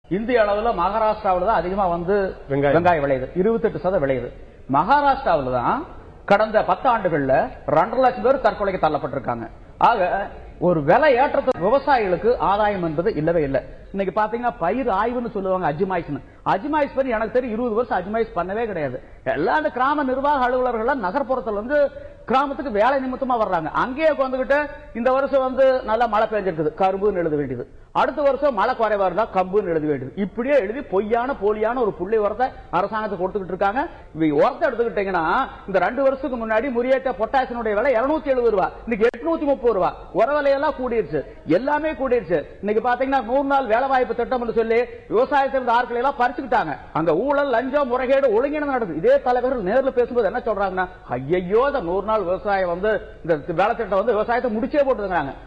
இந்திய அளவுல மகாராஷ்டிராவில் தான் அதிகமா வந்து வெங்காயம் விளையுது, 28% விளையுது. மகாராஷ்டிராவில் தான் கடந்த 10 ஆண்டுகள்ல 2.5 லட்சம் பேர் தற்கொலைக்கு தள்ளப்பட்டிருக்காங்க. ஆக ஒரு விலை ஏற்றத்துக்கு விவசாயிகளுக்கு ஆதாயம் என்பது இல்லவே இல்லை. இன்னைக்கு பாத்தீங்கன்னா பயிர் ஆய்வுன்னு சொல்லுவாங்க, அஜ்மாய்ஸ் பண்ணி எனக்கு தெரியும் 20 வருஷம் அஜ்மாய்ஸ் பண்ணவே கிடையாது. எல்லா கிராம நிர்வாக அலுவலர்கள் நகர்ப்புறத்துல வந்து கிராமத்துக்கு வேலை நிமித்தமா வர்றாங்க. அங்கேயே வந்துகிட்டு இந்த வருஷம் வந்து நல்லா மழை பெஞ்சிருக்குது, கரும்புன்னு எழுத வேண்டியது. அடுத்த வருஷம் மழை குறைவா இருந்தா கம்புன்னு எழுத வேண்டியது. இப்படியே எழுதி பொய்யான போலியான ஒரு புள்ளி உரத்தை அரசாங்கத்துக்கு கொடுத்துக்கிட்டு இருக்காங்க. உரத்தை எடுத்துக்கிட்டீங்கன்னா இந்த 2 வருஷத்துக்கு முன்னாடி முறியேற்ற பொட்டாசியனுடைய விலை 270 ரூபாய், இன்னைக்கு 830 ரூபாய். உர விலையெல்லாம் கூடிருச்சு, எல்லாமே கூடிருச்சு. இன்னைக்கு பாத்தீங்கன்னா 100 நாள் வேலை வாய்ப்பு திட்டம் சொல்லி விவசாயத்திலிருந்து ஆட்களை எல்லாம் பறிச்சுக்கிட்டாங்க. அங்க ஊழல், லஞ்சம், முறைகேடு, ஒழுங்கினம் நடக்குது. இதே தலைவர்கள் நேரில் பேசும்போது என்ன சொல்றாங்கன்னா, ஐயோ 100 நாள் விவசாயம் வந்து இந்த வேலை திட்டம் வந்து விவசாயத்தை முடிச்சே போட்டுருக்காங்க.